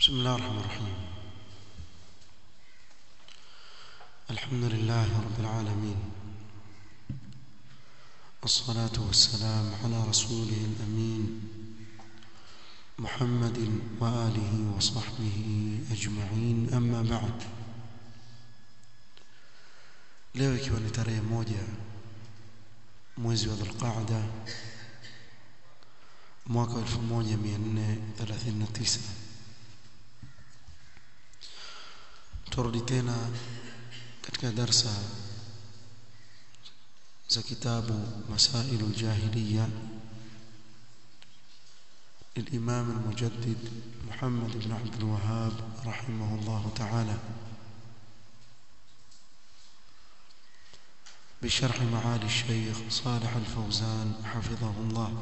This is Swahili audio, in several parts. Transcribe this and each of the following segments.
بسم الله الرحمن الرحيم. الحمد لله رب العالمين، والصلاة والسلام على رسوله الأمين محمد وآله وصحبه أجمعين. أما بعد، leo ikiwa ni tarehe 1 mwezi wa Dhulqaada mwaka 1439, turudi tena katika darsa za kitabu Masailu al-Jahiliya للإمام المجدد محمد بن عبد الوهاب رحمه الله تعالى، بشرح معالي الشيخ صالح الفوزان حفظه الله.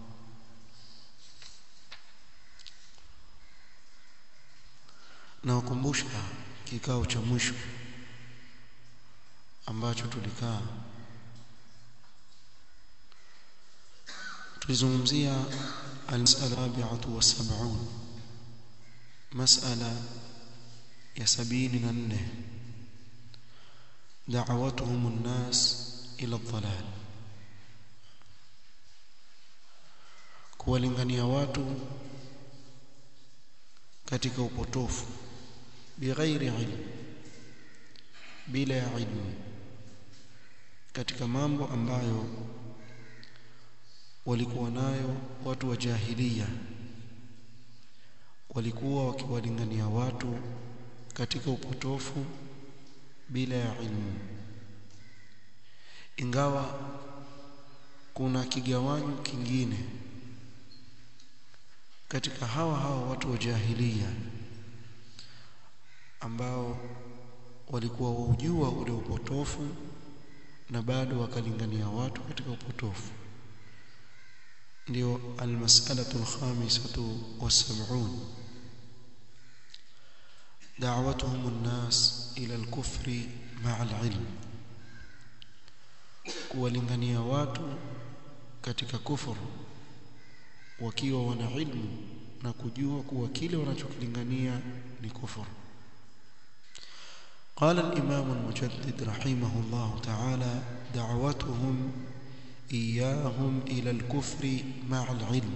nawakumbusha kikao cha mwisho ambacho tulikaa, tulizungumzia al-mas'ala 74, mas'ala ya 74, da'awatuhum an-nas ila ad-dhalal, kuwalingania watu katika upotofu bighairi ilm, bila ya ilmu, katika mambo ambayo walikuwa nayo watu wa jahiliya, walikuwa wakiwalingania watu katika upotofu bila ya ilmu. Ingawa kuna kigawanyo kingine katika hawa watu wa jahiliya ambao walikuwa waujua ule upotofu na bado wakalingania watu katika upotofu. Ndio al-mas'alatu al-khamisatu was-sab'un, da'watuhum an-nas ila al-kufri ma'a al-ilm, kuwalingania watu katika kufuru wakiwa wana ilmu na kujua kuwa kile wanachokilingania ni kufuru. قال الإمام المجدد رحمه الله تعالى: دعوتهم إياهم إلى الكفر مع العلم،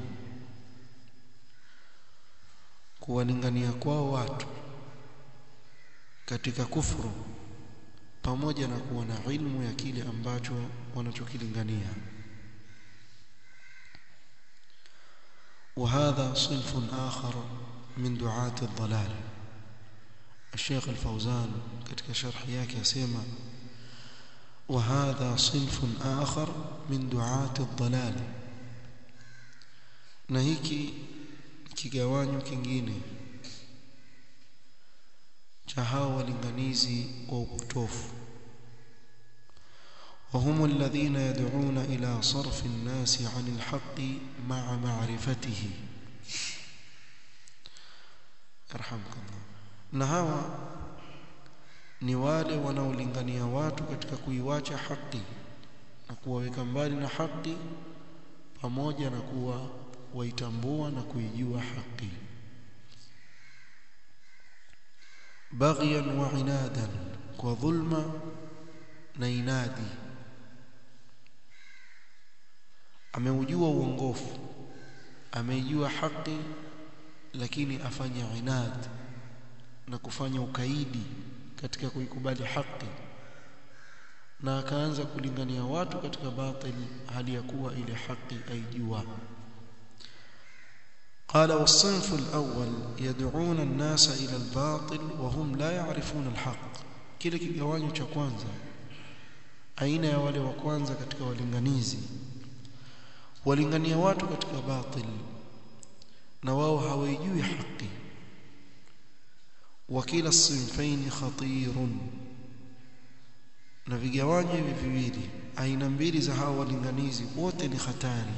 kuwalingania kwa watu katika kufuru pamoja na kuwa na ilmu ya kile ambacho wanachokilingania. وهذا صنف آخر من دعاة الضلال. الشيخ الفوزان katika sharhi yake yasema: وهذا صنف آخر من دعاة الضلال, na hiki kigawanyo kingine cha hao walinganizi wa upotofu. وهم الذين يدعون إلى صرف الناس عن الحق مع معرفته. أرحمك الله. na hawa ni wale wanaolingania watu katika kuiwacha haki na kuwaweka mbali na haki, pamoja na kuwa waitambua na kuijua haki. baghyan wa inadan, kwa dhulma na inadi. Ameujua uongofu, ameijua haki, lakini afanya inad na kufanya ukaidi katika kuikubali haki, na akaanza kulingania watu katika batili hali ya kuwa ile haki aijua. قال: والصنف الأول يدعون الناس إلى الباطل وهم لا يعرفون الحق. kile kigawanyo cha kwanza, aina ya wale wa kwanza katika walinganizi, walingania watu katika batili na wao hawajui haki. وكلا الصنفين خطير, na vigawanyo hivi viwili, aina mbili za hao walinganizi, wote ni hatari.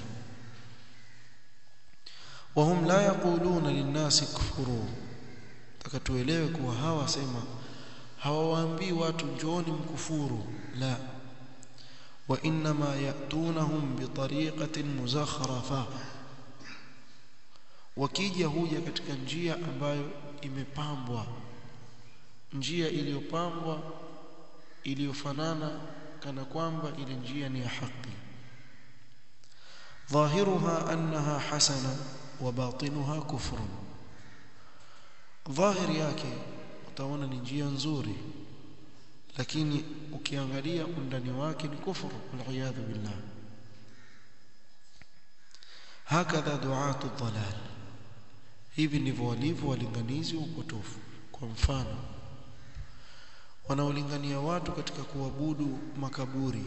وهم لا يقولون للناس كفروا, takatuelewe kuwa hawa sema hawawaambii watu njooni mkufuru, la. وإنما يأتونهم بطريقة مزخرفة, wakija huja katika njia ambayo imepambwa, njia iliyopambwa iliyofanana kana kwamba ile njia ni ya haki. ظاهرها أنها حسنة وباطنها كفر. ظاهر yake utaona ni njia nzuri, lakini ukiangalia undani wake ni kufuru, waliyadhu billah. Hakadha duatu dhalal, hivi ndivyo walivyo walinganizi wa upotofu. Kwa mfano, wanaolingania watu katika kuabudu makaburi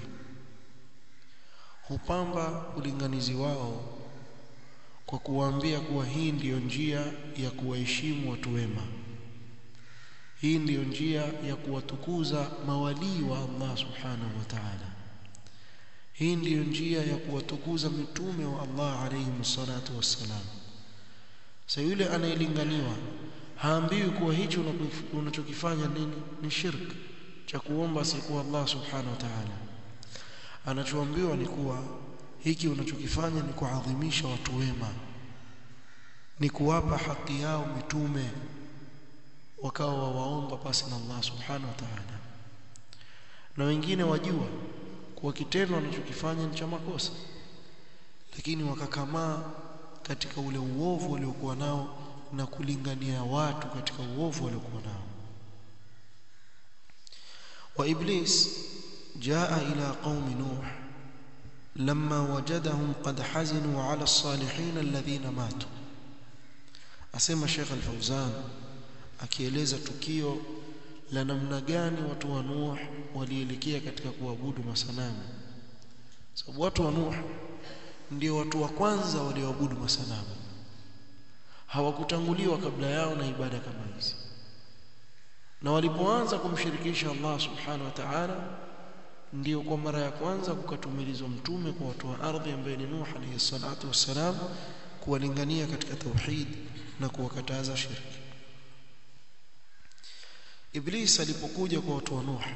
hupamba ulinganizi wao kwa kuwaambia kuwa hii ndiyo njia ya kuwaheshimu watu wema, hii ndiyo njia ya kuwatukuza mawalii wa Allah subhanahu wa ta'ala, hii ndiyo njia ya kuwatukuza mitume wa Allah alayhi salatu wassalam. Sasa yule anayelinganiwa haambiwi kuwa hicho unachokifanya ni shirk cha kuomba asiyekuwa Allah subhanahu wa ta'ala. Anachoambiwa ni kuwa hiki unachokifanya ni kuadhimisha watu wema, ni kuwapa haki yao mitume wakawa waomba pasi na Allah subhanahu wa ta'ala. Na wengine wajua kuwa kitendo wanachokifanya ni cha makosa, lakini wakakamaa katika ule uovu waliokuwa nao na kulingania watu katika uovu waliokuwa nao. Wa Iblis jaa ila qaumi Nuh lamma wajadahum qad hazinu ala as-salihin alladhina matu. Asema Sheikh Al-Fawzan akieleza tukio la namna gani watu wa Nuh walielekea katika kuabudu masanamu. Sababu watu wa Nuh ndio watu wa kwanza walioabudu masanamu, hawakutanguliwa kabla yao na ibada kama hizi. Na walipoanza kumshirikisha Allah subhanahu wa ta'ala, ndio kwa mara ya kwanza kukatumilizwa mtume kwa watu wa ardhi ambaye ni Nuh alayhi salatu wassalam, kuwalingania katika tauhid na kuwakataza shirki. Iblis alipokuja kwa watu wa Nuh,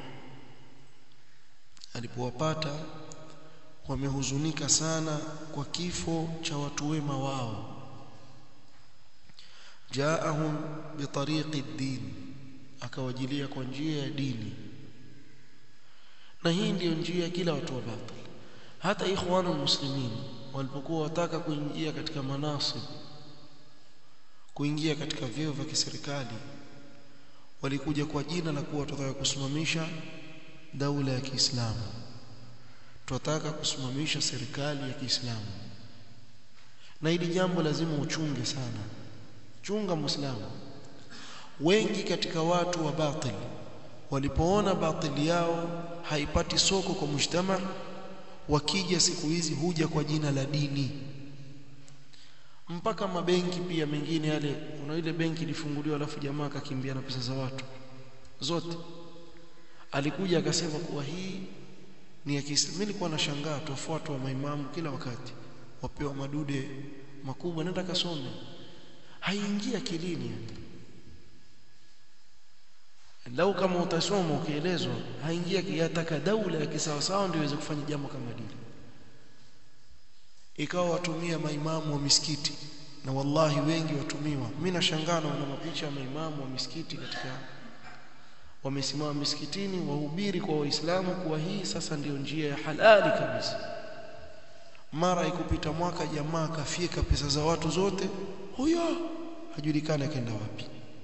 alipowapata wamehuzunika sana kwa kifo cha watu wema wao, jaahum bitariqi ad-din, akawajilia kwa njia ya dini. Na hii ndio njia kila watu wa batil. Hata ikhwanul muslimin walipokuwa wataka kuingia katika manasib, kuingia katika vyeo vya kiserikali, walikuja kwa jina la kuwa tunataka kusimamisha daula ya Kiislamu, tunataka kusimamisha serikali ya Kiislamu. Na hili jambo lazima uchunge sana, chunga Muislamu. Wengi katika watu wa batil walipoona batili yao haipati soko kwa mujtama, wakija siku hizi huja kwa jina la dini. Mpaka mabenki pia mengine yale, kuna ile benki ilifunguliwa alafu jamaa akakimbia na pesa za watu zote, alikuja akasema kuwa hii ni ya Kiislamu. Mimi nilikuwa nashangaa, tufuatwa maimamu kila wakati, wapewa madude makubwa, nenda kasome, haingia kilini. Lau kama utasoma ukielezwa, haingia kiyataka daula ya kisawasawa ndio iweze kufanya jambo kama hili. Ikawa watumia maimamu wa misikiti, na wallahi wengi watumiwa. Mimi nashangaa na mapicha ya maimamu wa misikiti katika wamesimama misikitini wahubiri kwa Waislamu kuwa hii sasa ndio njia ya halali kabisa. Mara ikupita mwaka jamaa kafika pesa za watu zote, huyo hajulikani akaenda wapi.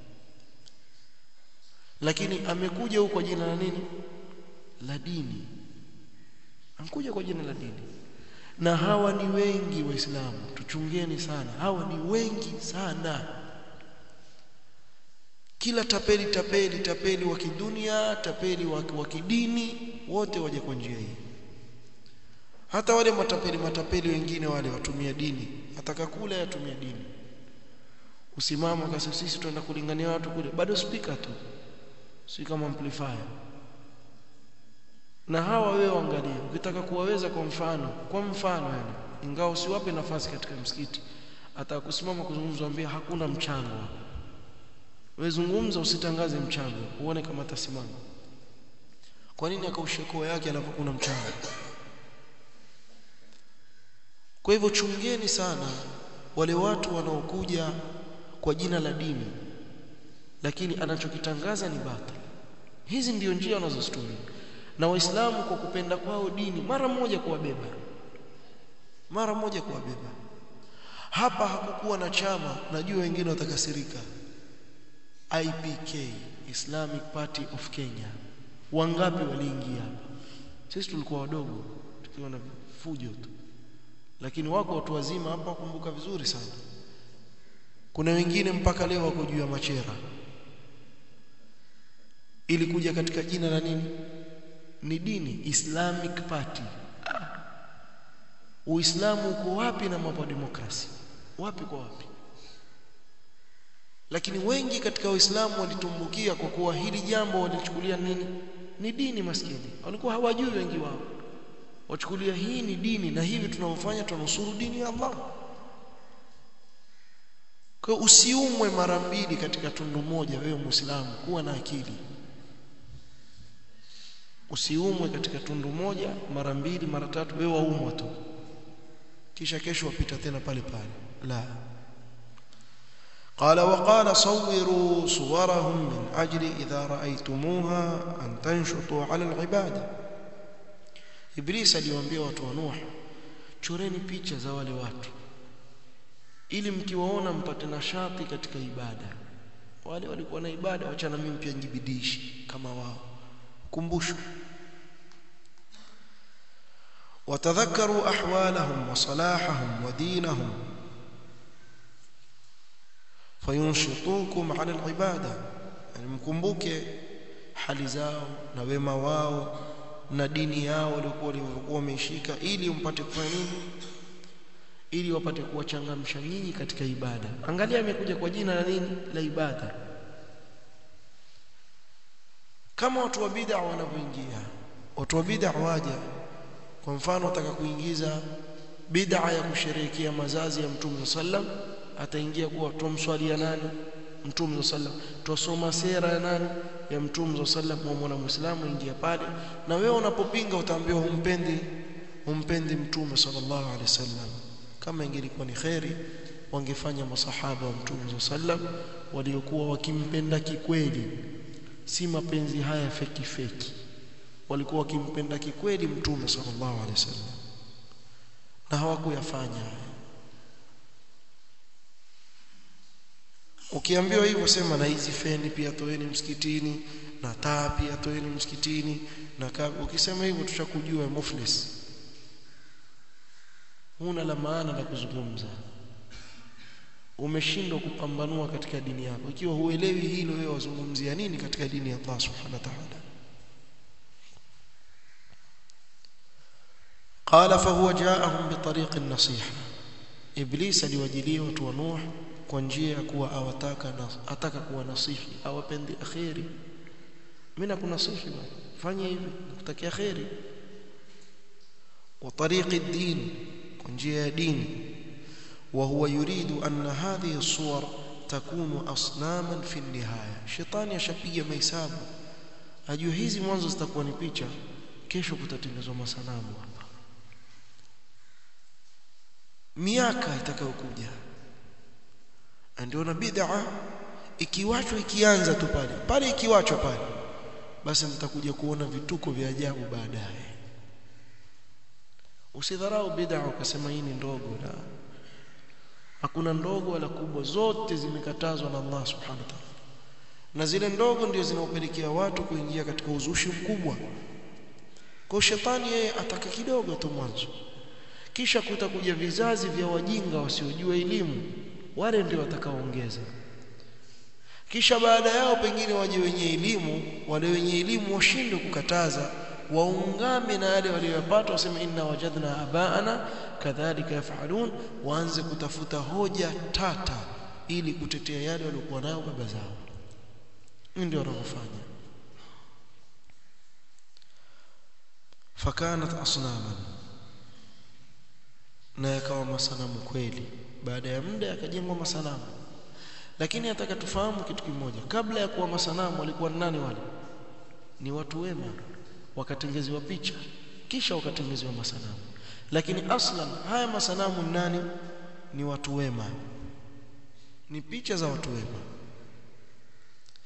Lakini amekuja huko kwa jina la nini? La dini. Amekuja kwa jina la dini. Na hawa ni wengi Waislamu, tuchungeni sana. Hawa ni wengi sana. Kila tapeli wa kidunia, tapeli wa kidini, wote waje kwa njia hii. Hata wale matapeli wengine wale watumia dini, atakakula yatumia dini. Usimama kasa sisi tunaenda kulingania watu kule, bado speaker tu, si kama amplifier. Na hawa wewe angalia, ukitaka kuwaweza kwa mfano yani, ingawa usiwape nafasi katika msikiti, atakusimama kuzungumza ambia hakuna mchango. Wewe zungumza, usitangaze mchango, uone kama atasimama. Kwa nini akaushekoo yake anapokuwa mchango? Kwa hivyo chungeni sana wale watu wanaokuja kwa jina la dini. lakini anachokitangaza ni batil. Hizi ndio njia wanazozitumia, na waislamu kwa kupenda kwao dini mara moja kuwabeba. Hapa hakukuwa na chama, najua wengine watakasirika, IPK, Islamic Party of Kenya. Wangapi waliingia hapa? Sisi tulikuwa wadogo tukiwa na fujo tu, lakini wako watu wazima hapa kumbuka vizuri sana. Kuna wengine mpaka leo wako juu ya machera. Ili kuja katika jina la nini? Ni dini, Islamic Party. Uislamu uko wapi na mambo ya demokrasia? Wapi kwa wapi? Lakini wengi katika Waislamu walitumbukia kwa kuwa hili jambo walichukulia nini? Ni dini maskini. Walikuwa hawajui wengi wao. Wachukulia hii ni dini na hivi tunaofanya tunusuru dini ya Allah. Kwa usiumwe mara mbili katika tundu moja wewe Muislamu, kuwa na akili. Usiumwe katika tundu moja mara mbili mara tatu wewe waumwa tu, kisha kesho wapita tena pale pale. La. قال وقال صوروا صورهم من أجل إذا رأيتموها أن تنشطوا على العبادة. Iblisi aliwaambia watu wa Nuh, choreni picha za wale watu ili mkiwaona mpate nashati katika ibada. Wale walikuwa na ibada, wacha na mimi pia nijibidishi kama wao. Kumbusho. وتذكروا أحوالهم وصلاحهم ودينهم فينشطوكم على العبادة. يعني mkumbuke hali zao na wema wao na dini yao walikuwa wameshika, ili mpate kufanya nini? Ili wapate kuwachangamsha nyinyi katika ibada. Angalia amekuja kwa jina la nini? La ibada. Kama watu wa bid'a wanavyoingia, watu wa bid'a waja, kwa mfano ataka kuingiza bid'a ya kusherehekea mazazi ya Mtume sallam, ataingia kuwa tumswalia nani? Mtume sallam. Tusoma sera ya nani? Ya Mtume sallam. Mwana Muislamu ingia pale, na wewe unapopinga utaambiwa humpendi Mtume sallallahu alaihi wasallam. Kama ingelikuwa ni khairi wangefanya masahaba wa Mtume sallam waliokuwa wakimpenda kikweli, si mapenzi haya feki. Walikuwa wakimpenda kikweli Mtume sallallahu alaihi wasallam, na hawakuyafanya. Ukiambiwa hivyo sema na hizi feni pia toeni msikitini, na taa pia toeni msikitini, na ukisema hivyo tutakujua muflis. Huna la maana la kuzungumza. Umeshindwa kupambanua katika dini yako. Ikiwa huelewi hilo, wewe wazungumzia nini katika dini ya Allah subhanahu wa ta'ala? قال فهو جاءهم بطريق النصيحة. Iblis aliwajilia watu wa Nuh kwa njia ya kuwa ataka kuwa nasihi, awapende khairi. Mimi nakunasihi bwana, fanya hivi, nakutakia khairi. Wa tariqi ad-din, kwa njia ya dini. Wa huwa yuridu anna hadhihi as-suwar takunu asnaman fi an-nihaya. Shetani ashapiga mahesabu, ajue hizi mwanzo zitakuwa ni picha, kesho kutatengenezwa masanamu hapa. Miaka itakayokuja ndio na bid'a ikiwachwa, ikianza tu pale ikiwachwa pale, basi mtakuja kuona vituko vya ajabu baadaye. Usidharau bid'a ukasema hii ni ndogo. La, hakuna ndogo wala kubwa, zote zimekatazwa na Allah subhanahu wa ta'ala, na zile ndogo ndio zinaopelekea watu kuingia katika uzushi mkubwa. Kwa shetani yeye ataka kidogo tu mwanzo, kisha kutakuja vizazi vya wajinga wasiojua elimu, wale ndio watakaoongeza. Kisha baada yao pengine waje wenye elimu, wale wenye elimu washindwe kukataza, waungame na wale waliopata, waseme inna wajadna abaana kadhalika yafalun, waanze kutafuta hoja tata ili kutetea yale waliokuwa nayo baba zao. Ndio wanafanya. Fakanat asnaman, na yakawa masanamu kweli. Baada ya muda yakajengwa masanamu. Lakini nataka tufahamu kitu kimoja, kabla ya kuwa masanamu walikuwa nani wale? Ni watu wema, wakatengezewa picha kisha wakatengezewa masanamu. Lakini aslan haya masanamu nani? Ni watu wema, ni picha za watu wema.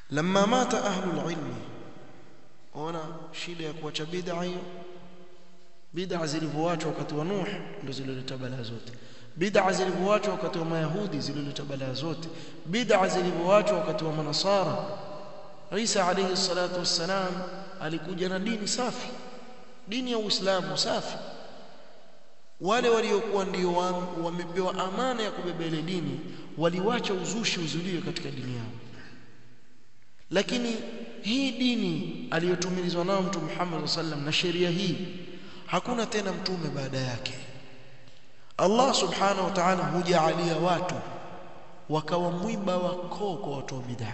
lamma mata ahlul ilmi, ona shida ya kuacha bid'a hiyo. Bid'a zilivyoachwa wakati wa Nuh ndio zilileta balaa zote. Bid'a zilivyoachwa wakati wa Mayahudi zilileta balaa zote. Bid'a zilivyoachwa wakati wa Manasara, Isa alayhi salatu wassalam alikuja na dini safi, dini ya Uislamu safi. Wale waliokuwa ndio wamepewa amana ya kubeba ile dini waliwacha uzushi uzuliwe katika dini yao. Lakini hii dini aliyotumilizwa nao Mtume Muhammad sallam na sheria hii, hakuna tena mtume baada yake. Allah subhanahu wa ta'ala hujaalia watu wakawa mwiba wa koo kwa watu wa bid'a.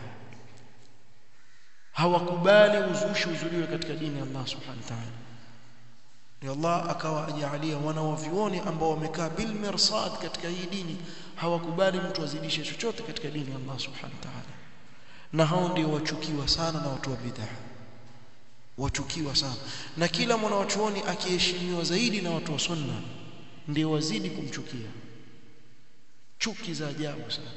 Hawakubali uzushi uzuliwe katika dini ya Allah subhanahu wa ta'ala. Ni Allah akawa ajaalia wanawavioni ambao wamekaa bil mirsad katika hii dini, hawakubali mtu azidishe chochote katika dini ya Allah subhanahu wa ta'ala. Na hao ndio wachukiwa sana na watu wa bid'a, wachukiwa sana. Na kila mwanachuoni akiheshimiwa zaidi na watu wa sunna ndio wazidi kumchukia, chuki za ajabu sana.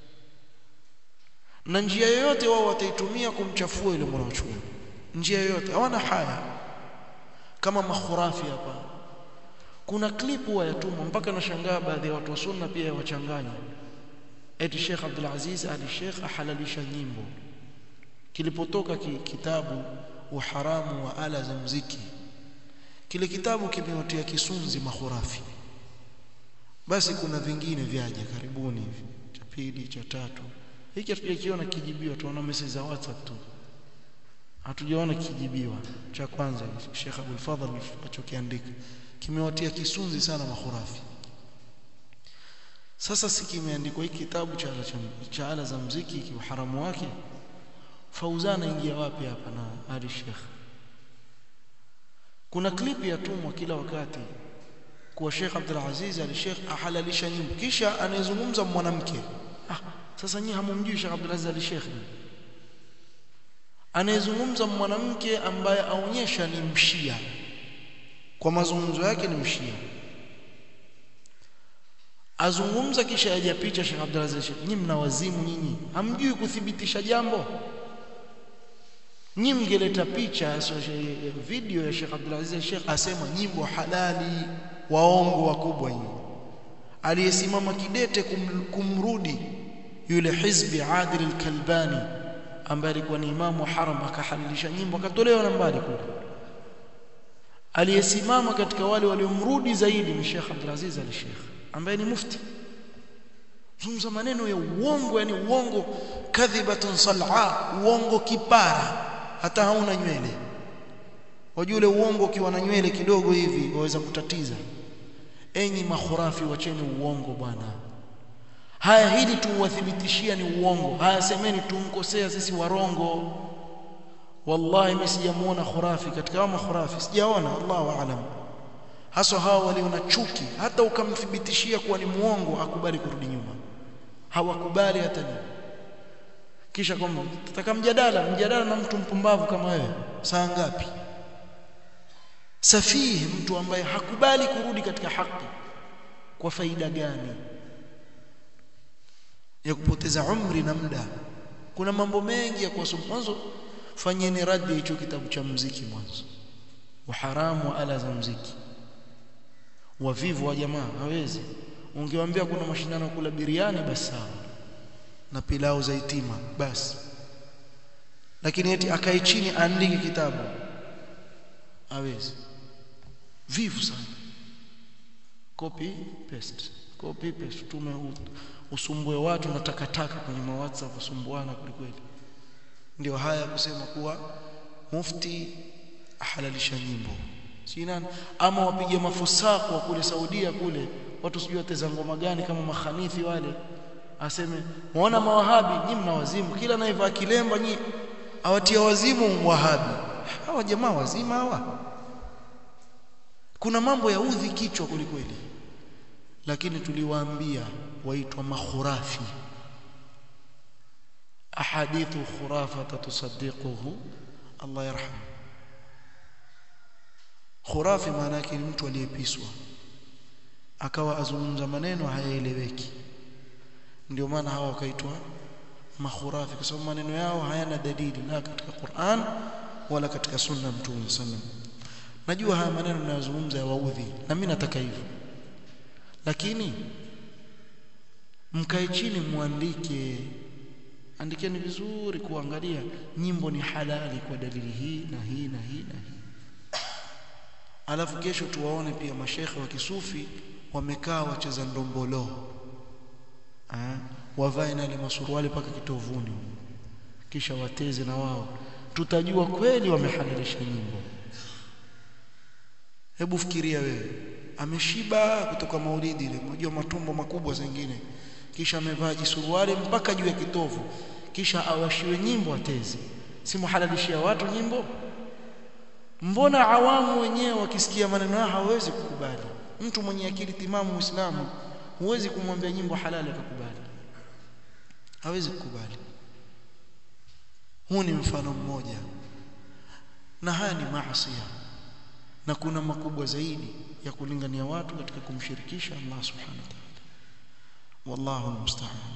Na njia yoyote wao wataitumia kumchafua yule mwanachuoni, njia yoyote, hawana haya. Kama makhurafi hapa, kuna klipu wayatumwa mpaka nashangaa baadhi ya watu wa sunna pia wachanganya. Eti Sheikh Abdul Aziz Ali Sheikh ahalalisha nyimbo. Kilipotoka kitabu uharamu wa ala za muziki, kile kitabu kimeotea kisunzi makhurafi. Basi kuna vingine vyaje karibuni hivi, cha pili cha tatu. Hiki hatujakiona kijibiwa, tunaona message za WhatsApp tu, hatujaona kijibiwa. Cha kwanza Sheikh Abdul Fadhil alichokiandika kimewatia kisunzi sana makhurafi. Sasa si kimeandikwa hiki kitabu cha ala za muziki kiuharamu wake, Fauzana ingia wapi hapa na Ali Sheikh? Kuna klipi yatumwa kila wakati kwa Sheikh Abdul Aziz Ali Sheikh ahalalisha nyimbo, kisha anayezungumza mwanamke. Sasa nyinyi hamumjui Sheikh Abdul Aziz Ali Sheikh? Anayezungumza mwanamke ambaye aonyesha ni mshia, kwa mazungumzo yake ni mshia, azungumza kisha yaja picha Sheikh Abdul Aziz Sheikh. Nyinyi mna wazimu nyinyi, hamjui kuthibitisha jambo. Nyinyi mngeleta picha video ya Sheikh Abdul Aziz Sheikh asema nyimbo halali, waongo wakubwa nyinyi. Aliyesimama kidete kumrudi yule hizbi Adil al-Kalbani ambaye alikuwa ni imamu haram, akahalalisha nyimbo, akatolewa nambari kule. Aliyesimama katika wale waliomrudi zaidi ni Sheikh Abdul Aziz Ali Sheikh ambaye ni mufti. Zungumza maneno ya uongo, yani uongo kadhibatun sal'a, uongo kipara, hata hauna nywele. Wajua ule uongo ukiwa na nywele kidogo hivi waweza kutatiza. Enyi makhurafi, wacheni uongo bwana. Haya, hili tuwathibitishia ni uongo. Haya, semeni tumkosea sisi warongo. Wallahi mimi sijamuona khurafi katika hao makhurafi, sijaona, Allahu aalam. Hasa hao waliona chuki, hata ukamthibitishia kuwa ni muongo akubali kurudi nyuma. Hawakubali hata ni. Kisha kwamba tutaka mjadala na mtu mpumbavu kama wewe, saa ngapi? Safihi, mtu ambaye hakubali kurudi katika haki, kwa faida gani? Ya kupoteza umri na muda. Kuna mambo mengi ya kuwasoma. Mwanzo fanyeni radi hicho kitabu cha muziki mwanzo, uharamu wa ala za muziki. Wavivu wa jamaa hawezi. Ungewaambia kuna mashindano kula biriani basi sawa, na pilau za itima basi, lakini eti akae chini aandike kitabu hawezi. Vivu sana. Copy paste tume usumbue watu na takataka kwenye WhatsApp, usumbuana kweli. Ndio haya kusema kuwa mufti ahalalisha nyimbo, si nani ama wapige mafusako kule Saudia kule, watu sijui wateza ngoma gani kama makhanithi wale, aseme muona mawahabi nyinyi mna wazimu, kila anayevaa kilemba nyinyi awatia wazimu wahabi. Hawa jamaa wazima hawa. Kuna mambo ya udhi kichwa kweli. Lakini tuliwaambia waitwa makhurafi. Ahadithu khurafata tusaddiquhu, Allah yarham. Khurafi maana yake ni mtu aliyepiswa, akawa azungumza maneno hayaeleweki. Ndio maana hawa wakaitwa makhurafi, kwa sababu maneno yao hayana dalili la katika Qur'an wala katika sunna Mtume sallam. Najua haya maneno ninayozungumza ya waudhi na mimi nataka hivyo, lakini mkae chini muandike, andikeni vizuri kuangalia nyimbo ni halali kwa dalili hii na hii na hii na hii. Alafu kesho tuwaone pia mashekhe wa kisufi wamekaa wacheza ndombolo, wavae na masuruali paka kitovuni, kisha wateze na wao, tutajua kweli wamehalalisha nyimbo. Hebu fikiria wewe, ameshiba kutoka maulidi ile, unajua matumbo makubwa zingine, kisha amevaa jisuruali mpaka juu ya kitovu, kisha awashiwe nyimbo ateze. Si muhalalishia watu nyimbo? Mbona awamu wenyewe wakisikia maneno haya hawezi kukubali? Mtu mwenye akili timamu Muislamu huwezi kumwambia nyimbo halali akakubali, hawezi kukubali. Huu ni mfano mmoja, na haya ni maasi, na kuna makubwa zaidi ya kulingania watu katika kumshirikisha Allah subhanahu wa ta'ala. Wallahu almusta'an.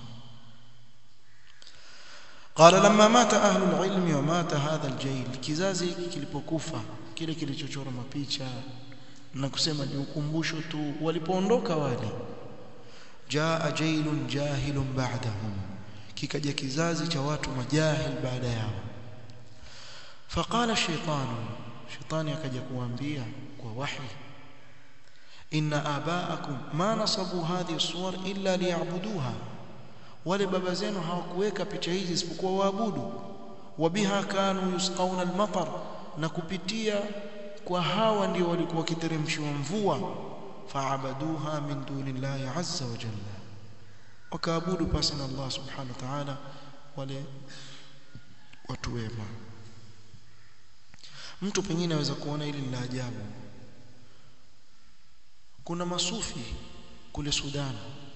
Qala lamma mata ahlu alilmi wa mata hadha aljayl, kizazi hiki kilipokufa, kile kilichochora mapicha na kusema ni ukumbusho tu, walipoondoka wale, jaa jailun jahilun ba'dahum, kikaja kizazi cha watu majahil baada yao. Faqala shaytani akaja kuambia kwa wahi, inna abaakum ma nasabu hadhihi as-suwar illa liya'buduha, wale baba zenu hawakuweka picha hizi isipokuwa waabudu. Wabiha kanu yusqawna al-matar, na kupitia kwa hawa ndio walikuwa wakiteremshiwa mvua. Fa'abaduha min dunillahi azza wa jalla, wakaabudu pasi na Allah subhanahu wa ta'ala wale watu wema. Mtu pengine aweza kuona hili la ajabu. Kuna masufi kule Sudan,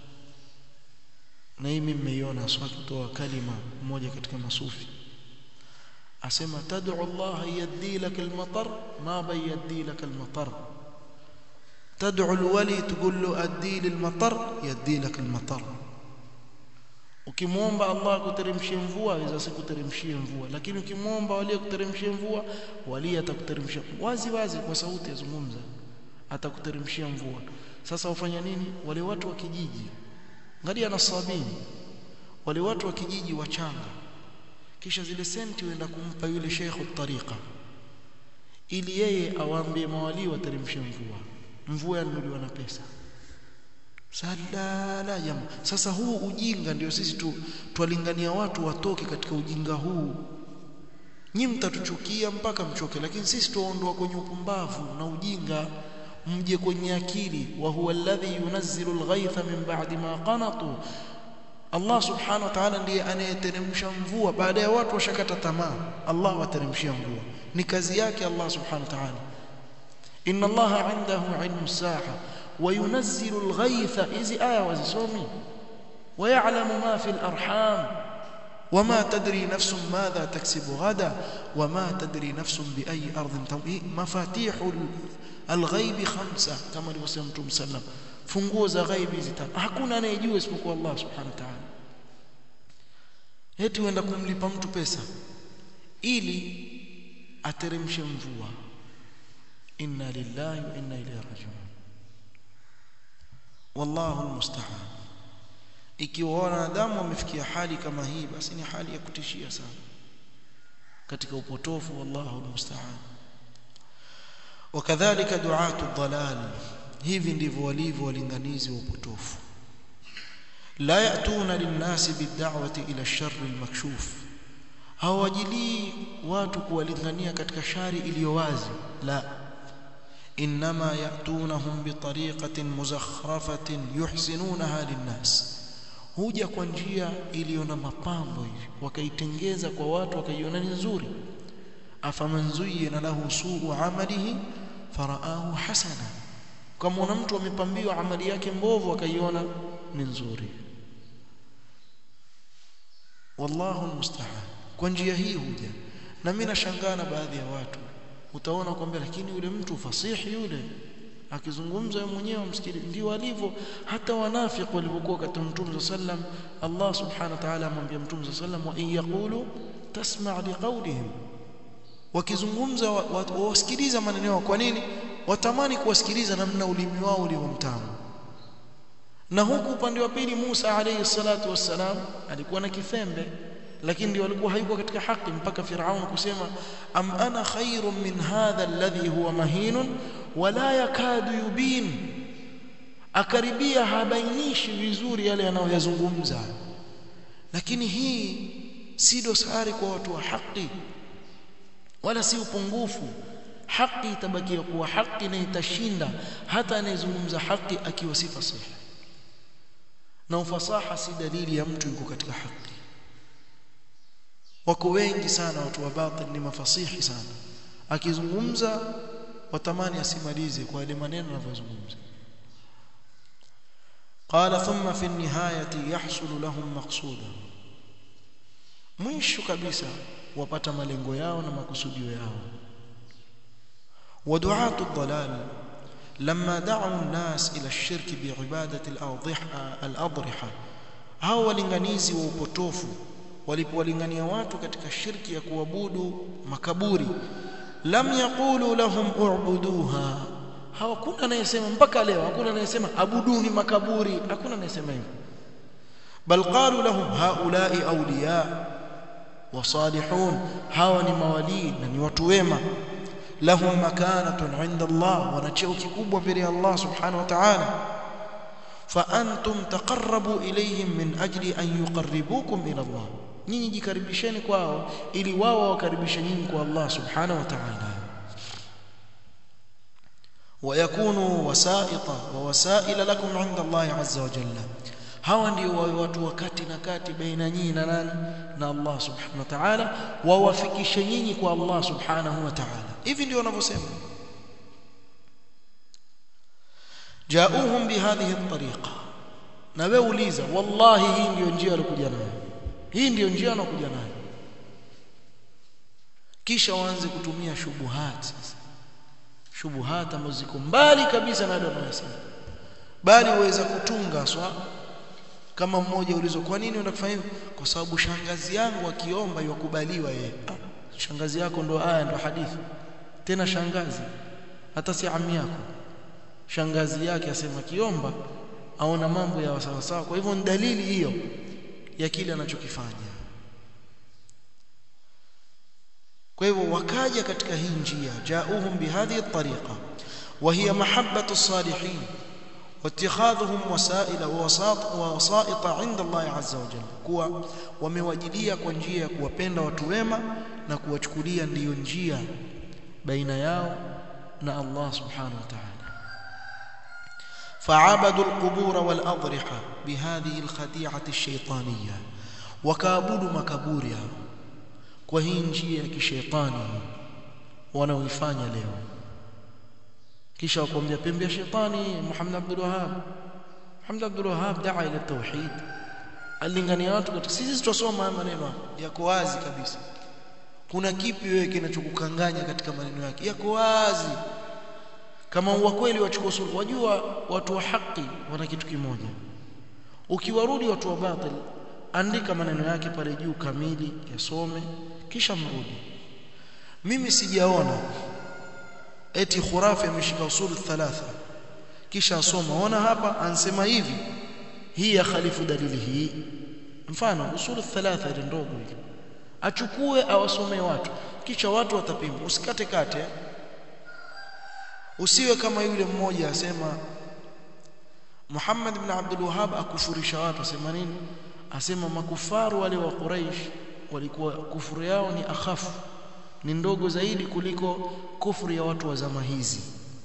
na mimi nimeiona swali kutoa kalima mmoja katika masufi, asema tad'u Allah yaddi lak al-matar ma bayaddi lak al-matar, tad'u al-wali tqul له addi lil-matar yaddi lak al-matar. Ukimuomba Allah kuteremshia mvua aweza sikuteremshia mvua, lakini ukimuomba wali kuteremshia mvua, wali atakuteremshia wazi wazi kwa sauti yazungumza, atakuteremshia mvua. Sasa wafanya nini wale watu wa kijiji? Angalia nasabini, wale watu wa kijiji wachanga, kisha zile senti waenda kumpa yule sheikhu tariqa ili yeye awaambie mawali wateremshe mvua yanunuliwa na pesa. Salala jamaa. Sasa huu ujinga ndio sisi twalingania watu watoke katika ujinga huu. Nyinyi mtatuchukia mpaka mchoke, lakini sisi tuondoa kwenye upumbavu na ujinga mje kwenye akili. Wa huwa alladhi yunazzilu alghaytha min ba'di ma qanatu, Allah subhanahu wa ta'ala ndiye anayeteremsha mvua baada ya watu washakata tamaa. Allah wateremshia mvua, ni kazi yake Allah subhanahu wa ta'ala. Inna Allah 'indahu 'ilmu as-sa'a wa yunazzilu al-ghaytha, hizi aya wazisomi, wa ya'lamu ma fi al-arham wama tadri nafsun madha taksibu ghada wama tadri nafsun bi ayi ardhin tamut. Mafatihu al-ghaib khamsa, kama alivyosema Mtume sallam, funguo za ghaibi zitano, hakuna anayejua isipokuwa Allah subhanahu wa ta'ala. Eti uenda kumlipa mtu pesa ili ateremshe mvua. Inna lillahi wa inna ilayhi raji'un. Wallahu almusta'an. Ikiwa wanadamu wamefikia hali kama hii, basi ni hali ya kutishia sana katika upotofu. Wallahu almusta'an. Wakadhalika du'atu dhalal, hivi ndivyo walivyo walinganizi wa upotofu. La ya'tuna linnasi bid'awati ila ash-sharr al-makshuf, hawajili watu kuwalingania katika shari iliyo wazi. La, inma ya'tunahum bi tariqatin muzakhrafatin yuhsinunaha linnas, huja kwa njia iliyo na mapambo hivi, wakaitengeza kwa watu wakaiona ni nzuri. Afaman zuyyina lahu su'u 'amalihi faraahu hasana, kama una mtu amepambiwa amali yake mbovu akaiona ni nzuri. Wallahu almusta'an. Kwa njia hii huja, na mimi nashangaa na baadhi ya watu, utaona kwamba lakini yule mtu fasihi yule akizungumza yeye mwenyewe msikilize. Ndio walivyo hata wanafiki walivyokuwa katika Mtume sallam. Allah subhanahu wa ta'ala amwambia Mtume sallam, wa in yaqulu tasma' liqawlihim, wakizungumza wasikiliza maneno yao. Kwa nini? Watamani kuwasikiliza namna ulimi wao ulivyo mtamu. Na huku upande wa pili Musa alayhi salatu wassalam alikuwa na kifembe, lakini ndio alikuwa hayuko katika haki, mpaka Firaun kusema am ana khairun min hadha alladhi huwa mahinun wala yakadu yubin, akaribia habainishi vizuri yale anayoyazungumza. Lakini hii si dosari kwa watu wa haki wala si upungufu. Haki itabakia kuwa haki na itashinda hata anayezungumza haki akiwa si fasihi. Na ufasaha si dalili ya mtu yuko katika haki. Wako wengi sana watu wa batil ni mafasihi sana, akizungumza watamani asimalize kwa ile maneno anavyozungumza. Qala thumma fi an-nihayati yahsulu lahum maqsuda, mwisho kabisa wapata malengo yao na makusudio yao. ودعاة الضلال لما دعوا الناس إلى الشرك بعبادة الأضرحة، hao walinganizi wa upotofu walipowalingania watu katika shirki ya kuabudu makaburi, lam yaqulu lahum u'buduha, hakuna anayesema mpaka leo, hakuna anayesema abuduni makaburi, hakuna anayesema hivyo. Bal qalu lahum haula'i awliya wa salihun, hawa ni mawali na ni watu wema. Lahum makanatun 'inda Allah, wana cheo kikubwa mbele ya Allah subhanahu wa ta'ala. Fa antum taqarrabu ilayhim min ajli an yuqarribukum ila Allah, nyinyi jikaribisheni kwao ili wao wakaribishe nyinyi kwa Allah subhanahu wa ta'ala. Wa yakunu wasaita wa wasaila lakum 'inda Allah 'azza wa jalla, hawa ndio watu wakati na kati baina nyinyi na nani? Na Allah subhanahu wa ta'ala, wawafikishe nyinyi kwa Allah subhanahu wa ta'ala. Hivi ndio wanavyosema. Jauhum bihadhihi at-tariqa, na wewe uliza, wallahi hii ndio njia alikuja nayo, hii ndio njia anakuja nayo. Kisha waanze kutumia shubuhat. Sasa shubuhat ambazo ziko mbali kabisa na ndio wanasema, bali waweza kutunga swa kama mmoja ulizo, kwa nini unafanya hivyo? Kwa sababu shangazi yangu akiomba yakubaliwa yeye. Shangazi yako ndo aya ndo hadithi? Tena shangazi hata si ammi yako, shangazi yake asema kiomba aona mambo ya sawa sawa. Kwa hivyo ni dalili hiyo ya kile anachokifanya. Kwa hivyo wakaja katika hii njia, jauhum bihadhihi at-tariqa wa hiya mahabbatu as-salihin واتخاذهم وسائل ووسائط عند الله عز وجل, kuwa wamewajilia kwa njia ya kuwapenda watu wema na kuwachukulia ndiyo njia baina yao na Allah subhanahu wa ta'ala. fa'abadu al-qubur wal-adriha bihadhihi al-khadi'ati ash-shaytaniyya, wakaabudu makaburi kwa hii njia ya kishetani wanaoifanya leo. Kisha wakamwambia pembe ya shetani Muhammad Abdul Wahhab daa ila tauhid, alingania watu katika. Sisi tutasoma maneno yako wazi kabisa. Kuna kipi wewe kinachokukanganya katika maneno yake? Yako wazi. Kama wa kweli wachukua sura, wajua watu wa haki wana kitu kimoja. Ukiwarudi watu wa batil, andika maneno yake pale juu kamili, yasome kisha mrudi. Mimi sijaona eti khurafi ameshika usul thalatha kisha asoma, ona hapa ansema hivi, hii ya khalifu dalili hii. Mfano usul thalatha ile ndogo ile, achukue awasomee watu, kisha watu watapima. Usikate kate, usiwe kama yule mmoja asema Muhammad ibn Abdul Wahhab akufurisha watu. Asema nini? Asema makufaru wale wa Quraysh walikuwa kufuru yao ni akhafu, ni ndogo zaidi kuliko kufuru ya watu wa zama hizi,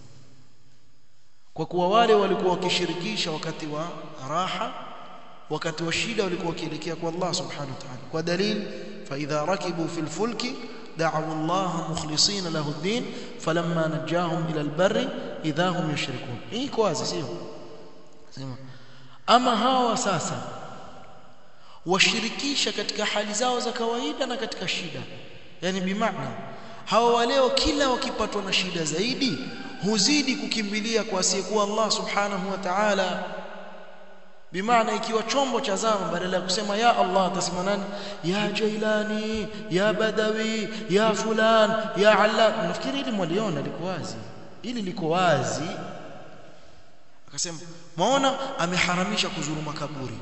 kwa kuwa wale walikuwa wakishirikisha wakati wa raha, wakati wa shida walikuwa wakielekea kwa Allah subhanahu wa ta'ala. Kwa dalili, fa idha rakibu fil fulki da'u Allah mukhlisina lahu ad-din falamma najahum ila al-barri idha hum yushrikun. Hii kwa wazi, sio? Sema ama hawa sasa washirikisha katika hali zao za kawaida na katika shida. Yani bimaana hawa waleo kila wakipatwa na shida zaidi huzidi kukimbilia kwa asiyekuwa Allah subhanahu wa ta'ala. Bimaana ikiwa chombo cha zama badala ya kusema ya Allah atasema nani? Ya Jailani, ya Badawi, ya fulan, ya Allah. Nafikiri hili mwaliona liko wazi. Hili liko wazi. Akasema maona ameharamisha kuzuru makaburi.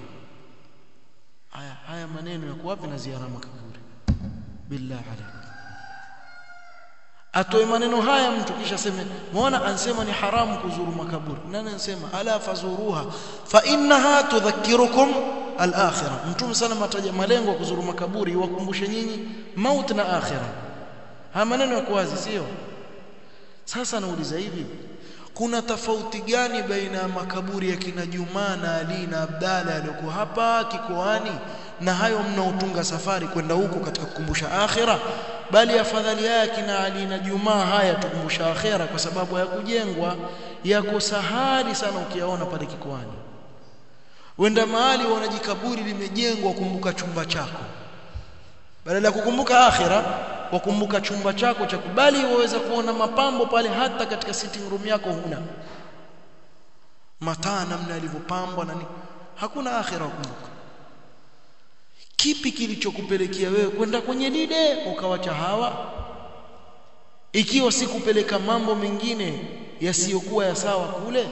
Haya maneno yako wapi na ziara makaburi? Billah alayk. Atoe maneno haya mtu kisha sema muona ansema ni haramu kuzuru makaburi. Nani anasema ala fazuruha fa innaha tudhakkirukum al-akhirah. Mtume sana mataja malengo ya kuzuru makaburi wakumbushe nyinyi mauti na akhirah. Haya maneno yako wazi sio? Sasa nauliza hivi, kuna tofauti gani baina ya makaburi ya kina Juma na Ali na Abdalla yaliyoko hapa Kikoani na hayo mnaotunga safari kwenda huko katika kukumbusha akhira? Bali afadhali haya kina Ali na Juma haya tukumbusha akhira kwa sababu ya kujengwa yako sahali sana ukiyaona pale Kikoani. Wenda mahali wanajikaburi limejengwa kumbuka chumba chako. Badala ya kukumbuka akhira wakumbuka chumba chako cha kubali. Waweza kuona mapambo pale hata katika sitting room yako huna mataa namna yalivyopambwa na nini. Hakuna akhira wakumbuka. Kipi kilichokupelekea wewe kwenda kwenye lile ukawacha hawa, ikiwa si kupeleka mambo mengine yasiyokuwa ya sawa kule?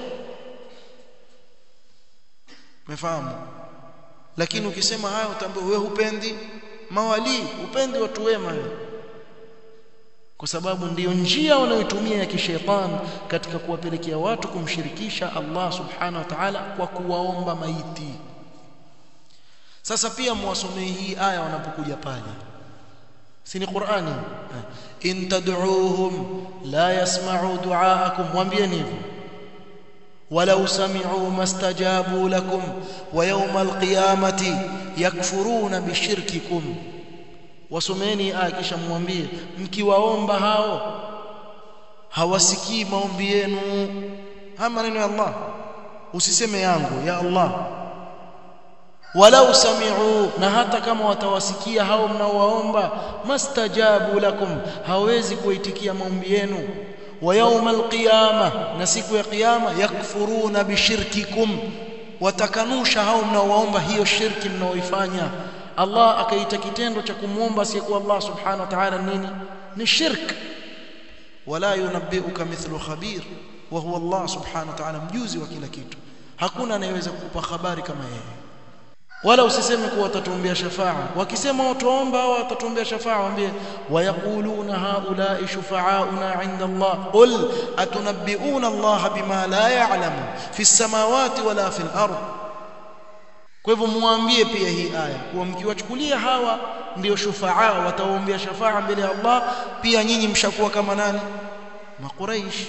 Umefahamu? Lakini ukisema haya utaambiwa wewe hupendi mawali, upendi watu wema, kwa sababu ndiyo njia wanayotumia ya kishetani katika kuwapelekea watu kumshirikisha Allah subhanahu wa ta'ala kwa kuwaomba maiti. Sasa pia muwasomee hii aya wanapokuja pale, si ni Qur'ani? In tad'uuhum la yasma'u du'aakum, mwambieni hivyo. Walau sami'u mastajabu lakum wa yawmal qiyamati yakfuruna bishirkikum. Wasomeni aya kisha mwambie mkiwaomba hao hawasikii maombi yenu. Haya maneno ya Allah, usiseme yangu ya Allah. Walau sami'u, na hata kama watawasikia hao mnaowaomba, mastajabu lakum, hawezi kuitikia maombi yenu. Wa yawmal qiyama, na siku ya kiyama, yakfuruna bishirkikum, watakanusha hao mnaowaomba hiyo shirki mnaoifanya. Allah akaita kitendo cha kumuomba asiyekuwa Allah subhanahu wa ta'ala nini? Ni shirk. Wala yunabbiuka mithlu khabir, wa huwa Allah subhanahu wa ta'ala mjuzi wa kila kitu. Hakuna anayeweza kukupa habari kama yeye. Wala usiseme kuwa watatuombea shafaa. Wakisema watuomba hao watatuombea shafaa, waambie wayaquluna haula'i shufa'auna 'inda Allah. Qul atunabbi'una Allah bima la ya'lamu fi as-samawati wala fi al-ard. Kwa hivyo muambie pia hii aya kuwa mkiwachukulia hawa ndio shufaa wataombea shafaa mbele ya Allah, pia nyinyi mshakuwa kama nani? Makuraish.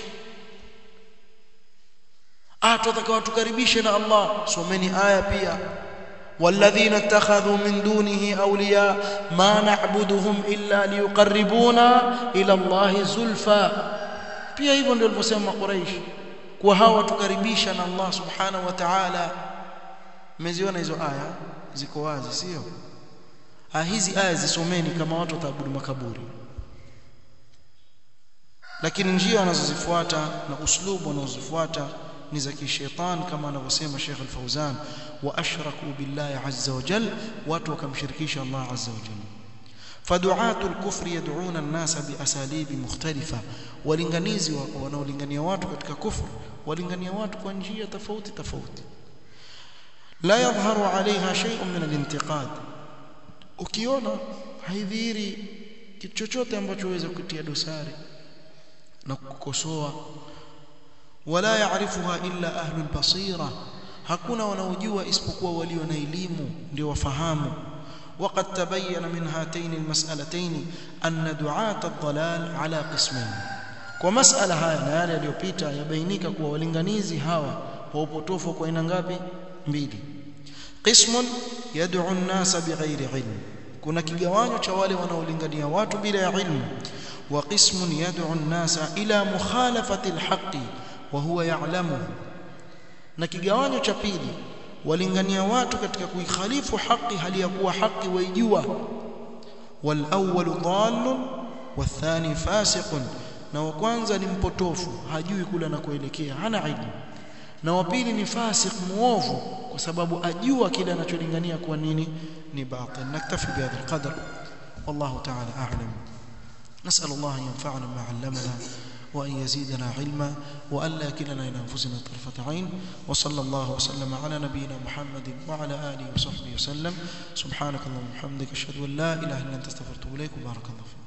Tutataka watukaribishe na Allah. Someni aya pia, والذين اتخذوا من دونه أولياء ما نعبدهم إلا ليقربونا إلى الله زلفى. pia hivyo ndio walivyosema Quraysh, kwa hawa tukaribisha na Allah subhanahu wa ta'ala. Mmeziona hizo aya ziko wazi sio? Hizi aya zisomeni kama watu wataabudu makaburi. Lakini njia wanazozifuata na uslubu wanazozifuata ni za kishetani, kama anavyosema Sheikh Al-Fauzan, wa ashraku billahi azza wa jalla, watu wakamshirikisha Allah azza wa jalla. Fadu'atu al-kufri yad'una an-nasa bi asalibi mukhtalifa, walinganizi wanaolingania watu katika kufru walingania watu kwa njia tofauti tofauti. La yadhharu 'alayha shay'un min al-intiqad, ukiona haidhiri kitu chochote ambacho waweza kutia dosari na kukosoa. Wala ya'rifuha illa ahlul basira, hakuna wanaojua isipokuwa walio na elimu ndio wafahamu. Waqad tabayyana min hatayn almas'alatayn anna du'at ad-dalal ala qismayn. Kwa mas'ala haya na yale yaliyopita yabainika kuwa walinganizi hawa wa upotofu kwa aina ngapi? Mbili. Qismun yad'u an-nasa bighairi ilm, kuna kigawanyo cha wale wanaolingania watu bila ya ilmu. Wa qismun yad'u an-nasa ila mukhalafati al-haqqi wa huwa ya'lamuhu, na kigawanyo cha pili walingania watu katika kuikhalifu haki hali ya kuwa haki waijua. Wal awwal dhallun wathani fasiqun na wa kwanza ni mpotofu, hajui kule anakoelekea, hana ilmu, na wa pili ni fasik muovu kwa sababu ajua kile anacholingania kwa nini ni batil. Naktafi bihadha alqadr, wallahu ta'ala a'lam. نسأل الله أن ينفعنا ما علمنا وأن يزيدنا علما وأن لا يكلنا إلى أنفسنا طرفة عين. وصلى الله وسلم على نبينا محمد وعلى آله وصحبه وسلم. سبحانك اللهم وبحمدك أشهد أن لا إله إلا أنت استغفرك وأتوب إليك. وبارك الله فيك.